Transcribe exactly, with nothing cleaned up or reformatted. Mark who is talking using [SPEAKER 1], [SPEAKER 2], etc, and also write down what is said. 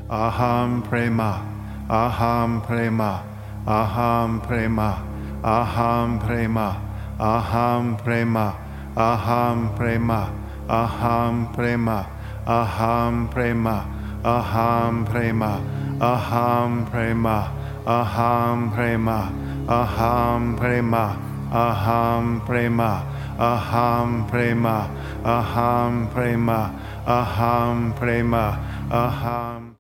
[SPEAKER 1] aham prema, aham prema, aham prema, aham prema, aham prema, aham prema, aham prema, aham prema, aham prema, aham prema, aham prema, aham prema, aham prema, aham prema, aham prema, aham prema, aham